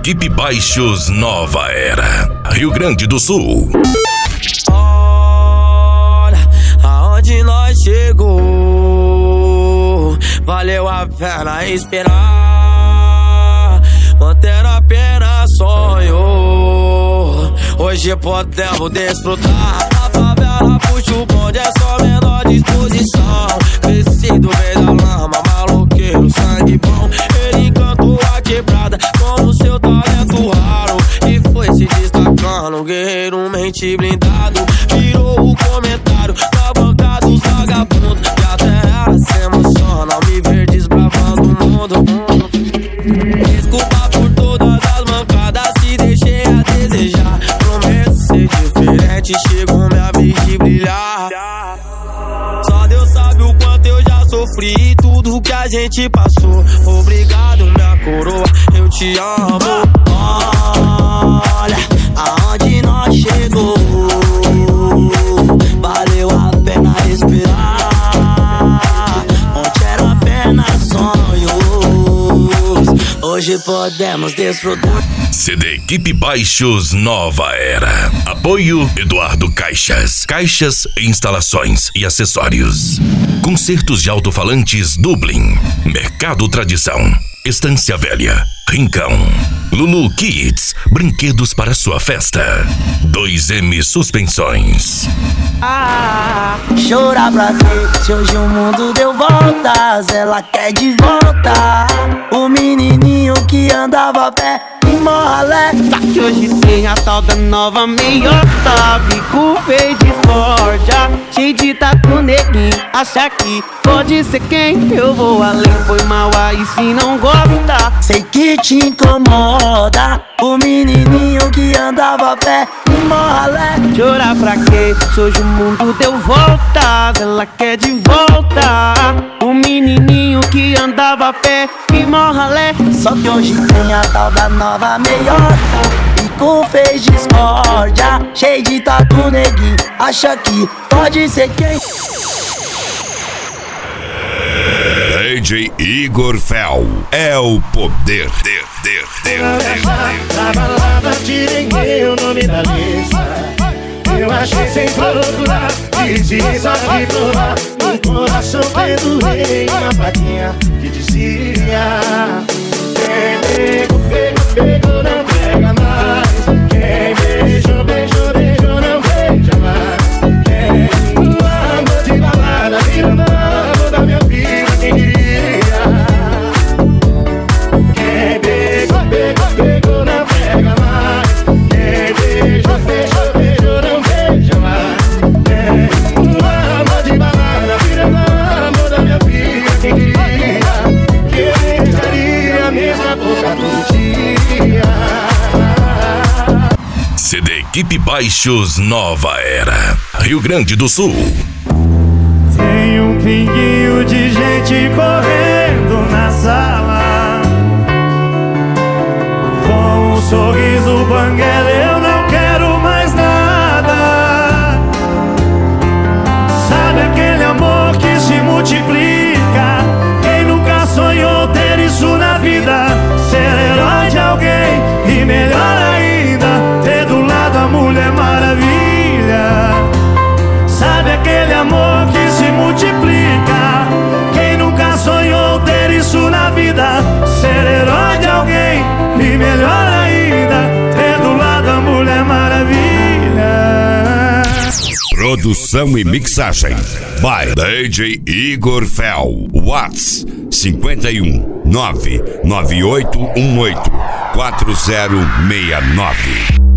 Equipe Baixos Nova Era, Rio Grande do Sul. Olha aonde nós chegou, valeu a pena esperar, manter apenas sonho. Hoje podemos desfrutar. A favela puxa o bonde, é só menor disposição. Cresci do meio da lama, maloqueiro, sangue bom. Ele encantou a quebrada com o seu talento raro e foi se destacando, guerreiro, mente blindado. Virou o comentário da banca dos vagabundos, que até ela se emociona ao me ver desbravando o mundo. Desculpa por todas as mancadas, se deixei a desejar. Prometo ser diferente, chegou minha vez de brilhar. Só Deus sabe o quanto eu já sofri e tudo que a gente passou. Obrigado, minha coroa, eu te amo. Olha aonde nós chegou, valeu a pena esperar, onde era apenas sonhos, hoje podemos desfrutar. CD Equipe Baixos Nova Era. Apoio Eduardo Caixas. Caixas, instalações e acessórios. Concertos de alto-falantes Dublin. Mercado Tradição. Estância Velha. Rincão. Lulu Kids. Brinquedos para sua festa. 2M Suspensões. Chorar pra quê? Se hoje o mundo deu voltas, ela quer de volta o menininho que andava a pé em Morralé. Só que hoje tem a tal da nova meiota, bico feio de discórdia, cheio de tatu neguinho, acha que pode ser quem? Eu vou além, foi mal aí se não gosta. Sei que te incomoda o menininho que andava a pé em Morralé. Chorar pra quê? Se hoje o mundo deu voltas, ela quer de volta o menininho que andava a pé em Morralé. Só que hoje tem a tal da nova meiota, bico fez discórdia, cheio de tatu neguinho, acha que pode ser quem? DJ Igor Fel é o poder. Na balada tirei o nome da lista, eu achei sem procurar, pedi só de provar, no coração pendurei uma plaquinha que dizia: quem pegou, não pega mais. Quem beijou, não beija mais. Quem amor de balada vira amor da minha vida, quem diria? Quem pegou, não pega mais. Quem beijou, não beija mais. Quem amor de balada vira amor da minha vida, quem diria? Que beijaria a mesma boca todo dia. CD Equipe Baixos Nova Era, Rio Grande do Sul. Tem um pinguinho de gente correndo na sala, com um sorriso banguela, eu não quero mais nada. Sabe aquele amor que se multiplica? Quem nunca sonhou ter isso na vida? Ser herói de alguém e melhor ainda, ter do lado a Mulher Maravilha. Sabe aquele amor que se multiplica? Quem nunca sonhou ter isso na vida? Ser herói de alguém e melhor ainda, ter do lado a Mulher Maravilha. Produção e mixagem by DJ Igor Fel. Whats 51 99818 4069.